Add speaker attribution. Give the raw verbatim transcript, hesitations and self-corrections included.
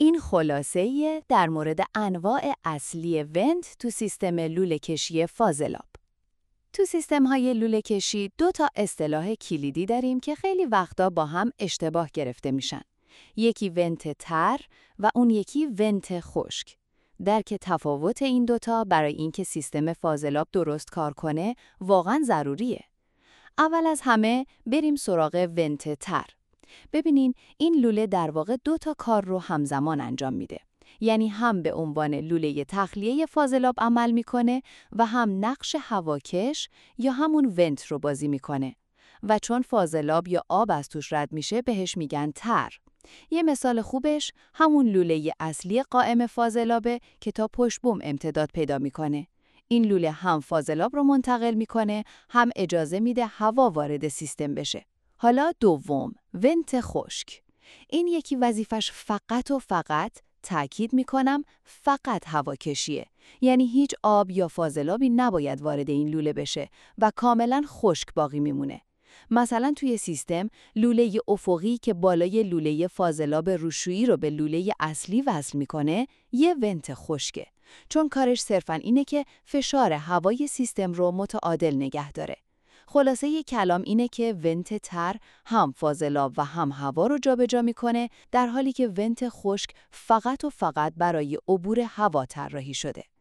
Speaker 1: این خلاصه‌ای در مورد انواع اصلی ونت تو سیستم لوله کشی فاضلاب. تو سیستم‌های لوله کشی دو تا اصطلاح کلیدی داریم که خیلی وقتا با هم اشتباه گرفته میشن. یکی ونت تر و اون یکی ونت خشک. درک تفاوت این دوتا برای اینکه سیستم فاضلاب درست کار کنه واقعاً ضروریه. اول از همه بریم سراغ ونت تر. ببینین این لوله در واقع دو تا کار رو همزمان انجام میده. یعنی هم به عنوان لوله تخلیه فاضلاب عمل میکنه و هم نقش هواکش یا همون ونت رو بازی میکنه. و چون فاضلاب یا آب از توش رد میشه بهش میگن تر. یه مثال خوبش همون لوله اصلی قائم فاضلابه که تا پشت بوم امتداد پیدا میکنه. این لوله هم فاضلاب رو منتقل میکنه، هم اجازه میده هوا وارد سیستم بشه. حالا دوم، ونت خشک. این یکی وظیفش فقط و فقط، تأکید میکنم فقط هواکشیه. یعنی هیچ آب یا فاضلابی نباید وارد این لوله بشه و کاملا خشک باقی میمونه. مثلا توی سیستم لوله افقی که بالای لوله فاضلاب روشویی رو به لوله اصلی وصل میکنه یه ونت خشکه، چون کارش صرفاً اینه که فشار هوای سیستم رو متعادل نگه داره. خلاصه ی کلام اینه که ونت تر هم فاضلاب و هم هوا رو جابجا میکنه، در حالی که ونت خشک فقط و فقط برای عبور هوا طراحی شده.